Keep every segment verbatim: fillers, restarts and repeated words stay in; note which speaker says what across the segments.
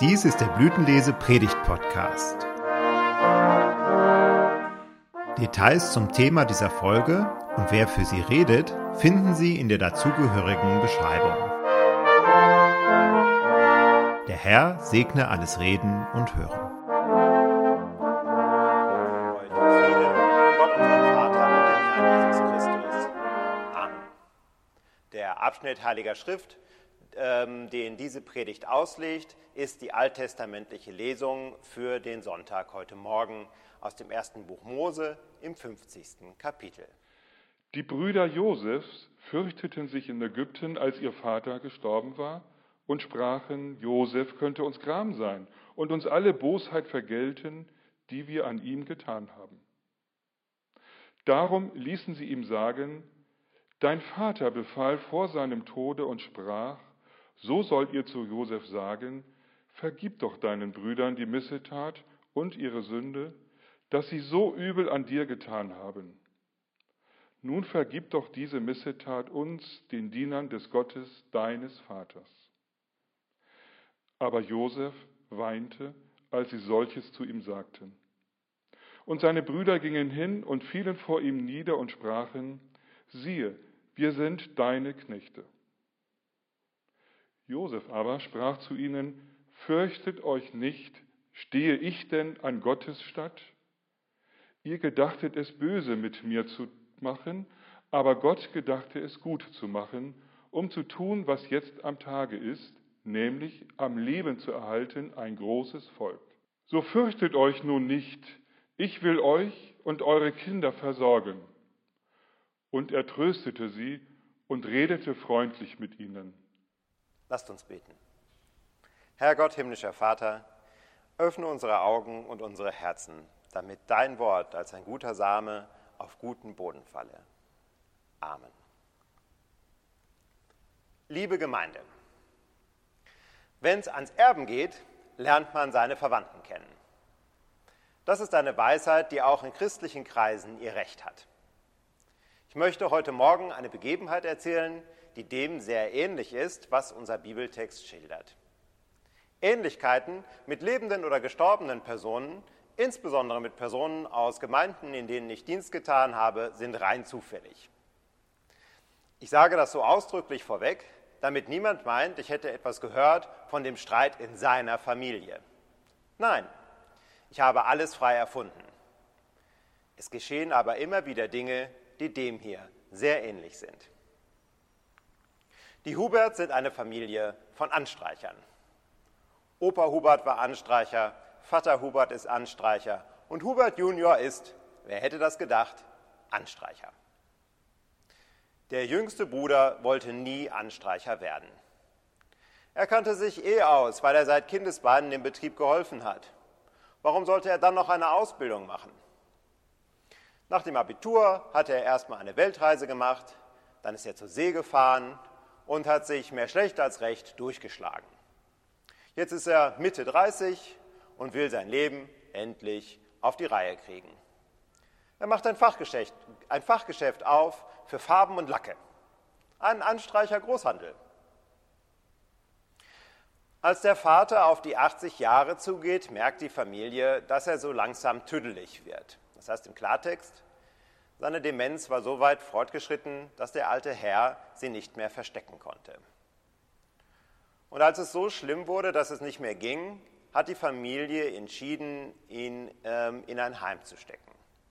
Speaker 1: Dies ist der Blütenlese-Predigt-Podcast. Details zum Thema dieser Folge und wer für sie redet, finden Sie in der dazugehörigen Beschreibung. Der Herr segne alles Reden und Hören.
Speaker 2: Der Abschnitt Heiliger Schrift, ähm, den diese Predigt auslegt, ist die alttestamentliche Lesung für den Sonntag heute Morgen aus dem ersten Buch Mose im fünfzigsten Kapitel.
Speaker 3: Die Brüder Josefs fürchteten sich in Ägypten, als ihr Vater gestorben war, und sprachen, Josef könnte uns Gram sein und uns alle Bosheit vergelten, die wir an ihm getan haben. Darum ließen sie ihm sagen, dein Vater befahl vor seinem Tode und sprach, so sollt ihr zu Josef sagen, vergib doch deinen Brüdern die Missetat und ihre Sünde, dass sie so übel an dir getan haben. Nun vergib doch diese Missetat uns, den Dienern des Gottes, deines Vaters. Aber Josef weinte, als sie solches zu ihm sagten. Und seine Brüder gingen hin und fielen vor ihm nieder und sprachen, siehe, wir sind deine Knechte. Josef aber sprach zu ihnen, fürchtet euch nicht, stehe ich denn an Gottes statt? Ihr gedachtet es böse mit mir zu machen, aber Gott gedachte es gut zu machen, um zu tun, was jetzt am Tage ist, nämlich am Leben zu erhalten ein großes Volk. So fürchtet euch nun nicht, ich will euch und eure Kinder versorgen. Und er tröstete sie und redete freundlich mit ihnen.
Speaker 2: Lasst uns beten. Herr Gott, himmlischer Vater, öffne unsere Augen und unsere Herzen, damit dein Wort als ein guter Same auf guten Boden falle. Amen. Liebe Gemeinde, wenn es ans Erben geht, lernt man seine Verwandten kennen. Das ist eine Weisheit, die auch in christlichen Kreisen ihr Recht hat. Ich möchte heute Morgen eine Begebenheit erzählen, die dem sehr ähnlich ist, was unser Bibeltext schildert. Ähnlichkeiten mit lebenden oder gestorbenen Personen, insbesondere mit Personen aus Gemeinden, in denen ich Dienst getan habe, sind rein zufällig. Ich sage das so ausdrücklich vorweg, damit niemand meint, ich hätte etwas gehört von dem Streit in seiner Familie. Nein, ich habe alles frei erfunden. Es geschehen aber immer wieder Dinge, die dem hier sehr ähnlich sind. Die Huberts sind eine Familie von Anstreichern. Opa Hubert war Anstreicher, Vater Hubert ist Anstreicher und Hubert Junior ist, wer hätte das gedacht, Anstreicher. Der jüngste Bruder wollte nie Anstreicher werden. Er kannte sich eh aus, weil er seit Kindesbeinen dem Betrieb geholfen hat. Warum sollte er dann noch eine Ausbildung machen? Nach dem Abitur hatte er erstmal eine Weltreise gemacht, dann ist er zur See gefahren und hat sich mehr schlecht als recht durchgeschlagen. Jetzt ist er Mitte dreißig und will sein Leben endlich auf die Reihe kriegen. Er macht ein Fachgeschäft, ein Fachgeschäft auf für Farben und Lacke, einen Anstreicher Großhandel. Als der Vater auf die achtzig Jahre zugeht, merkt die Familie, dass er so langsam tüdelig wird. Das heißt im Klartext, seine Demenz war so weit fortgeschritten, dass der alte Herr sie nicht mehr verstecken konnte. Und als es so schlimm wurde, dass es nicht mehr ging, hat die Familie entschieden, ihn ähm, in ein Heim zu stecken.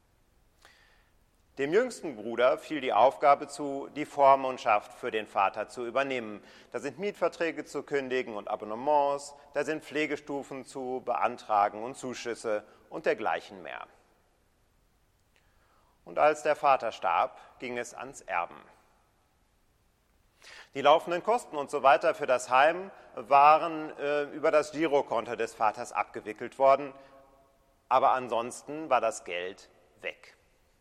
Speaker 2: Dem jüngsten Bruder fiel die Aufgabe zu, die Vormundschaft für den Vater zu übernehmen. Da sind Mietverträge zu kündigen und Abonnements, da sind Pflegestufen zu beantragen und Zuschüsse und dergleichen mehr. Und als der Vater starb, ging es ans Erben. Die laufenden Kosten und so weiter für das Heim waren äh, über das Girokonto des Vaters abgewickelt worden, aber ansonsten war das Geld weg.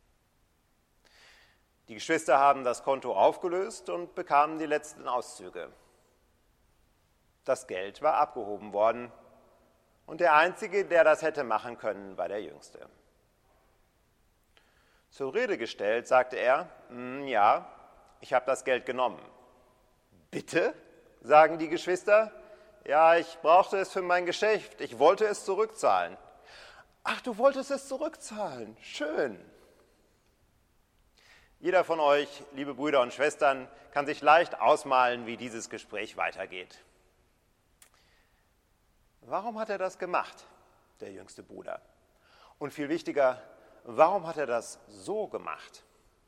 Speaker 2: Die Geschwister haben das Konto aufgelöst und bekamen die letzten Auszüge. Das Geld war abgehoben worden und der Einzige, der das hätte machen können, war der Jüngste. Zur Rede gestellt, sagte er, ja, ich habe das Geld genommen. Bitte, sagen die Geschwister, Ja, ich brauchte es für mein Geschäft. Ich wollte es zurückzahlen. Ach, du wolltest es zurückzahlen. Schön. Jeder von euch, liebe Brüder und Schwestern, kann sich leicht ausmalen, wie dieses Gespräch weitergeht. Warum hat er das gemacht, der jüngste Bruder? Und viel wichtiger, warum hat er das so gemacht?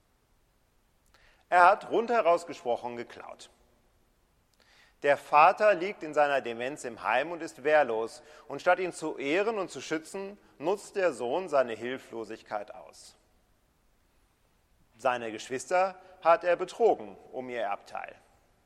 Speaker 2: Er hat rundheraus gesprochen geklaut. Der Vater liegt in seiner Demenz im Heim und ist wehrlos. Und statt ihn zu ehren und zu schützen, nutzt der Sohn seine Hilflosigkeit aus. Seine Geschwister hat er betrogen um ihr Erbteil.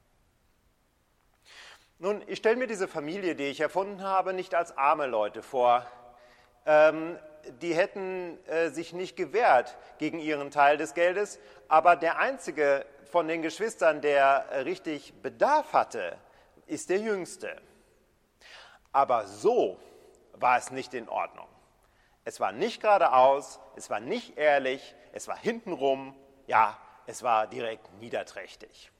Speaker 2: Nun, ich stelle mir diese Familie, die ich erfunden habe, nicht als arme Leute vor. Ähm, die hätten äh, sich nicht gewehrt gegen ihren Teil des Geldes, aber der einzige von den Geschwistern, der äh, richtig Bedarf hatte, ist der Jüngste. Aber so war es nicht in Ordnung. Es war nicht geradeaus, es war nicht ehrlich, es war hintenrum, ja, es war direkt niederträchtig.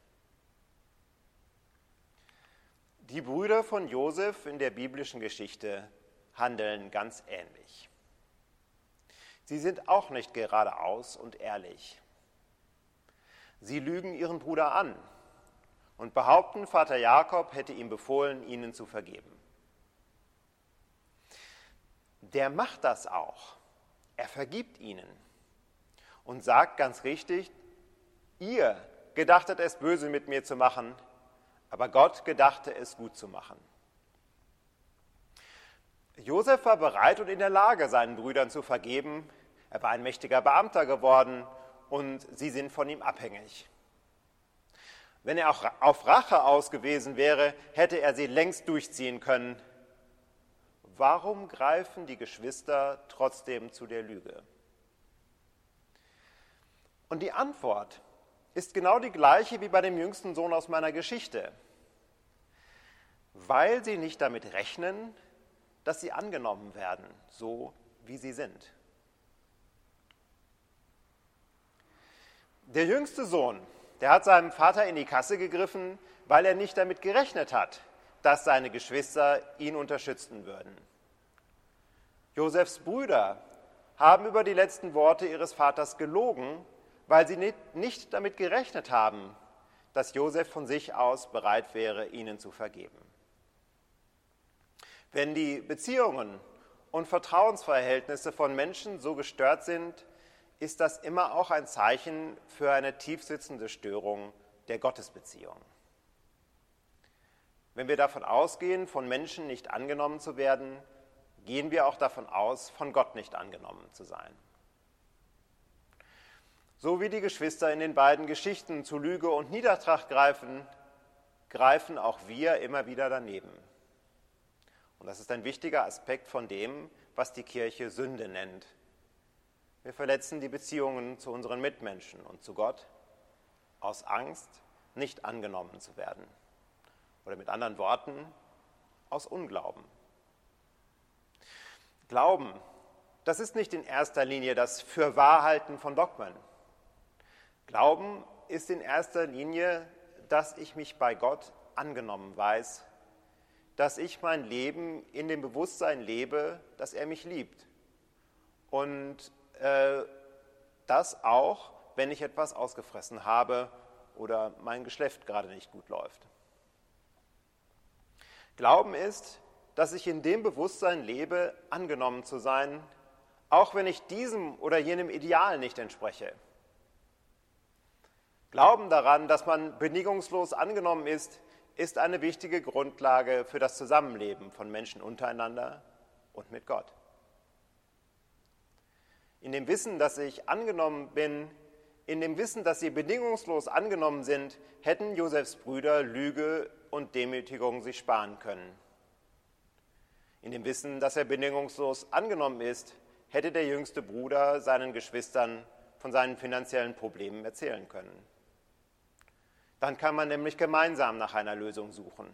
Speaker 2: Die Brüder von Josef in der biblischen Geschichte handeln ganz ähnlich. Sie sind auch nicht geradeaus und ehrlich. Sie lügen ihren Bruder an und behaupten, Vater Jakob hätte ihm befohlen, ihnen zu vergeben. Der macht das auch. Er vergibt ihnen und sagt ganz richtig, ihr gedachtet es böse mit mir zu machen, aber Gott gedachte es gut zu machen. Josef war bereit und in der Lage, seinen Brüdern zu vergeben. Er war ein mächtiger Beamter geworden und sie sind von ihm abhängig. Wenn er auch auf Rache aus gewesen wäre, hätte er sie längst durchziehen können. Warum greifen die Geschwister trotzdem zu der Lüge? Und die Antwort ist genau die gleiche wie bei dem jüngsten Sohn aus meiner Geschichte. Weil sie nicht damit rechnen, dass sie angenommen werden, so wie sie sind. Der jüngste Sohn, der hat seinem Vater in die Kasse gegriffen, weil er nicht damit gerechnet hat, dass seine Geschwister ihn unterstützen würden. Josefs Brüder haben über die letzten Worte ihres Vaters gelogen, weil sie nicht damit gerechnet haben, dass Josef von sich aus bereit wäre, ihnen zu vergeben. Wenn die Beziehungen und Vertrauensverhältnisse von Menschen so gestört sind, ist das immer auch ein Zeichen für eine tiefsitzende Störung der Gottesbeziehung. Wenn wir davon ausgehen, von Menschen nicht angenommen zu werden, gehen wir auch davon aus, von Gott nicht angenommen zu sein. So wie die Geschwister in den beiden Geschichten zu Lüge und Niedertracht greifen, greifen auch wir immer wieder daneben. Und das ist ein wichtiger Aspekt von dem, was die Kirche Sünde nennt. Wir verletzen die Beziehungen zu unseren Mitmenschen und zu Gott aus Angst, nicht angenommen zu werden. Oder mit anderen Worten, aus Unglauben. Glauben, das ist nicht in erster Linie das Fürwahrhalten von Dogmen. Glauben ist in erster Linie, dass ich mich bei Gott angenommen weiß, dass ich mein Leben in dem Bewusstsein lebe, dass er mich liebt. Und äh, das auch, wenn ich etwas ausgefressen habe oder mein Geschlecht gerade nicht gut läuft. Glauben ist, dass ich in dem Bewusstsein lebe, angenommen zu sein, auch wenn ich diesem oder jenem Ideal nicht entspreche. Glauben daran, dass man bedingungslos angenommen ist, ist eine wichtige Grundlage für das Zusammenleben von Menschen untereinander und mit Gott. In dem Wissen, dass ich angenommen bin, in dem Wissen, dass sie bedingungslos angenommen sind, hätten Josefs Brüder Lüge und Demütigung sich sparen können. In dem Wissen, dass er bedingungslos angenommen ist, hätte der jüngste Bruder seinen Geschwistern von seinen finanziellen Problemen erzählen können. Dann kann man nämlich gemeinsam nach einer Lösung suchen.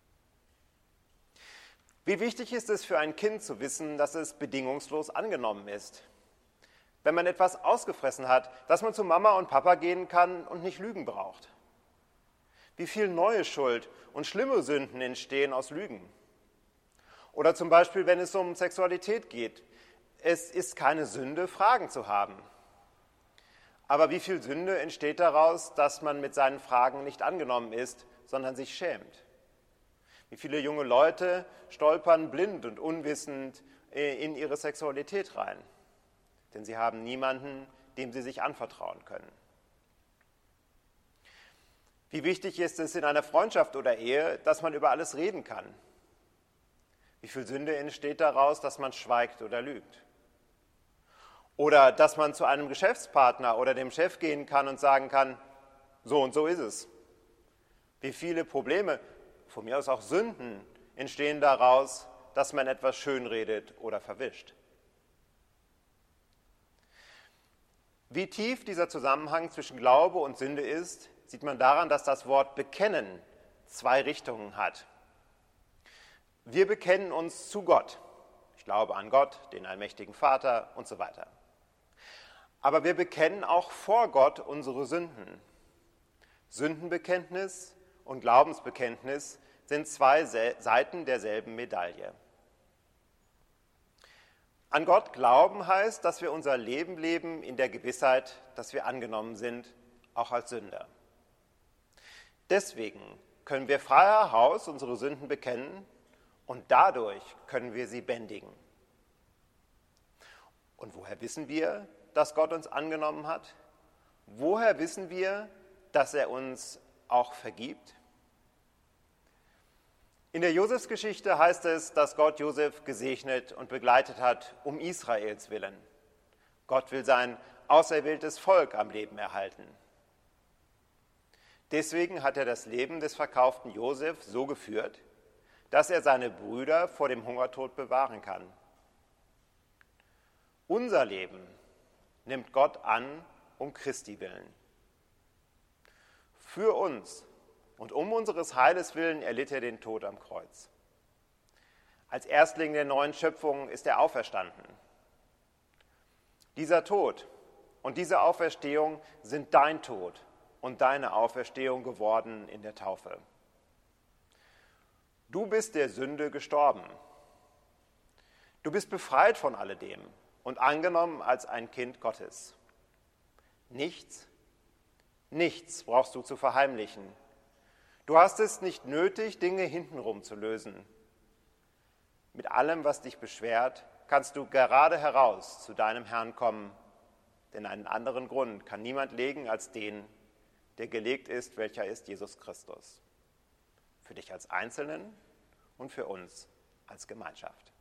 Speaker 2: Wie wichtig ist es für ein Kind zu wissen, dass es bedingungslos angenommen ist? Wenn man etwas ausgefressen hat, dass man zu Mama und Papa gehen kann und nicht lügen braucht. Wie viel neue Schuld und schlimme Sünden entstehen aus Lügen? Oder zum Beispiel, wenn es um Sexualität geht. Es ist keine Sünde, Fragen zu haben. Aber wie viel Sünde entsteht daraus, dass man mit seinen Fragen nicht angenommen ist, sondern sich schämt? Wie viele junge Leute stolpern blind und unwissend in ihre Sexualität rein? Denn sie haben niemanden, dem sie sich anvertrauen können. Wie wichtig ist es in einer Freundschaft oder Ehe, dass man über alles reden kann? Wie viel Sünde entsteht daraus, dass man schweigt oder lügt? Oder dass man zu einem Geschäftspartner oder dem Chef gehen kann und sagen kann, so und so ist es. Wie viele Probleme, von mir aus auch Sünden, entstehen daraus, dass man etwas schönredet oder verwischt. Wie tief dieser Zusammenhang zwischen Glaube und Sünde ist, sieht man daran, dass das Wort bekennen zwei Richtungen hat. Wir bekennen uns zu Gott. Ich glaube an Gott, den allmächtigen Vater und so weiter. Aber wir bekennen auch vor Gott unsere Sünden. Sündenbekenntnis und Glaubensbekenntnis sind zwei Seiten derselben Medaille. An Gott glauben heißt, dass wir unser Leben leben in der Gewissheit, dass wir angenommen sind, auch als Sünder. Deswegen können wir freier Haus unsere Sünden bekennen und dadurch können wir sie bändigen. Und woher wissen wir, dass Gott uns angenommen hat? Woher wissen wir, dass er uns auch vergibt? In der Josefsgeschichte heißt es, dass Gott Josef gesegnet und begleitet hat, um Israels willen. Gott will sein auserwähltes Volk am Leben erhalten. Deswegen hat er das Leben des verkauften Josef so geführt, dass er seine Brüder vor dem Hungertod bewahren kann. Unser Leben nimmt Gott an, um Christi willen. Für uns und um unseres Heiles willen erlitt er den Tod am Kreuz. Als Erstling der neuen Schöpfung ist er auferstanden. Dieser Tod und diese Auferstehung sind dein Tod und deine Auferstehung geworden in der Taufe. Du bist der Sünde gestorben. Du bist befreit von alledem und angenommen als ein Kind Gottes. Nichts, nichts brauchst du zu verheimlichen. Du hast es nicht nötig, Dinge hintenrum zu lösen. Mit allem, was dich beschwert, kannst du gerade heraus zu deinem Herrn kommen, denn einen anderen Grund kann niemand legen als den, der gelegt ist, welcher ist Jesus Christus. Für dich als Einzelnen und für uns als Gemeinschaft.